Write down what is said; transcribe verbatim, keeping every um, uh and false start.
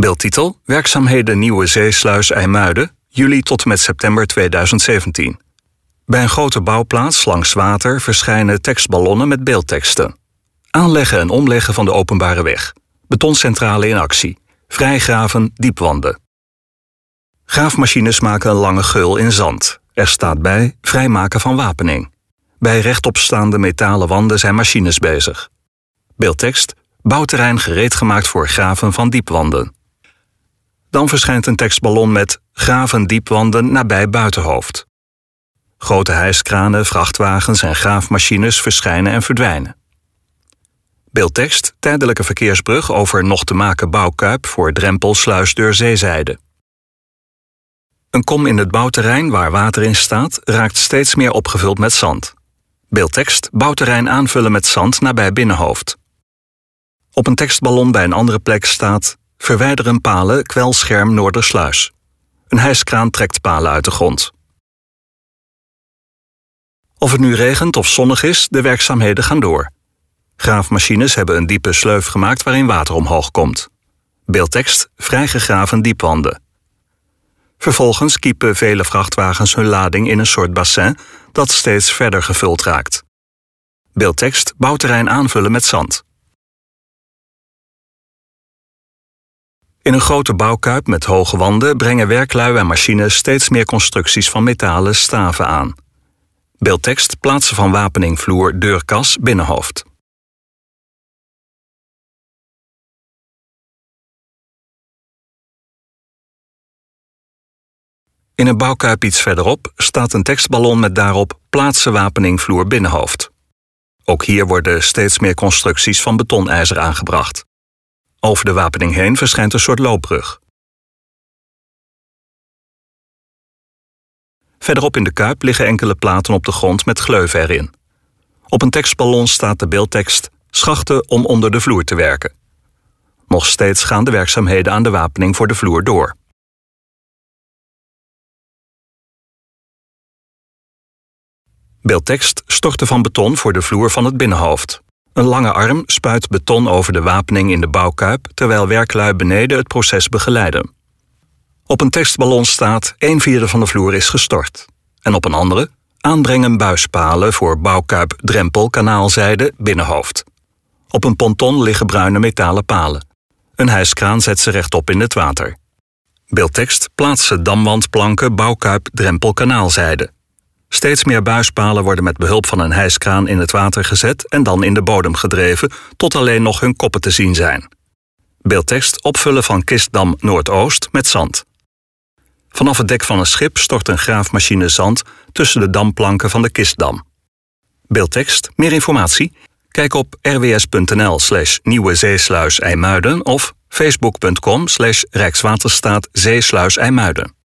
Beeldtitel: Werkzaamheden Nieuwe Zeesluis IJmuiden, juli tot en met september tweeduizend zeventien. Bij een grote bouwplaats langs water verschijnen tekstballonnen met beeldteksten. Aanleggen en omleggen van de openbare weg. Betoncentrale in actie. Vrijgraven, diepwanden. Graafmachines maken een lange geul in zand. Er staat bij vrijmaken van wapening. Bij rechtopstaande metalen wanden zijn machines bezig. Beeldtekst: bouwterrein gereed gemaakt voor graven van diepwanden. Dan verschijnt een tekstballon met graven diepwanden nabij Buitenhoofd. Grote hijskranen, vrachtwagens en graafmachines verschijnen en verdwijnen. Beeldtekst: tijdelijke verkeersbrug over nog te maken bouwkuip voor drempel, sluisdeur, zeezijde. Een kom in het bouwterrein waar water in staat raakt steeds meer opgevuld met zand. Beeldtekst: bouwterrein aanvullen met zand nabij Binnenhoofd. Op een tekstballon bij een andere plek staat: verwijderen palen, kwelscherm Noordersluis. Een hijskraan trekt palen uit de grond. Of het nu regent of zonnig is, de werkzaamheden gaan door. Graafmachines hebben een diepe sleuf gemaakt waarin water omhoog komt. Beeldtekst: vrijgegraven diepwanden. Vervolgens kiepen vele vrachtwagens hun lading in een soort bassin dat steeds verder gevuld raakt. Beeldtekst: bouwterrein aanvullen met zand. In een grote bouwkuip met hoge wanden brengen werklui en machines steeds meer constructies van metalen staven aan. Beeldtekst: plaatsen van wapening, vloer, deurkas, Binnenhoofd. In een bouwkuip iets verderop staat een tekstballon met daarop plaatsen wapening, vloer, Binnenhoofd. Ook hier worden steeds meer constructies van betonijzer aangebracht. Over de wapening heen verschijnt een soort loopbrug. Verderop in de kuip liggen enkele platen op de grond met gleuven erin. Op een tekstballon staat de beeldtekst: schachten om onder de vloer te werken. Nog steeds gaan de werkzaamheden aan de wapening voor de vloer door. Beeldtekst: storten van beton voor de vloer van het Binnenhoofd. Een lange arm spuit beton over de wapening in de bouwkuip, terwijl werklui beneden het proces begeleiden. Op een tekstballon staat: een vierde van de vloer is gestort. En op een andere: aanbrengen buispalen voor bouwkuip, drempel, kanaalzijde, Binnenhoofd. Op een ponton liggen bruine metalen palen. Een hijskraan zet ze rechtop in het water. Beeldtekst: plaatsen damwandplanken, bouwkuip, drempel, kanaalzijde. Steeds meer buispalen worden met behulp van een hijskraan in het water gezet en dan in de bodem gedreven, tot alleen nog hun koppen te zien zijn. Beeldtekst: opvullen van kistdam Noordoost met zand. Vanaf het dek van een schip stort een graafmachine zand tussen de damplanken van de kistdam. Beeldtekst: meer informatie? Kijk op rws.nl slash nieuwe zeesluis IJmuiden of facebook.com slash Rijkswaterstaat Zeesluis IJmuiden.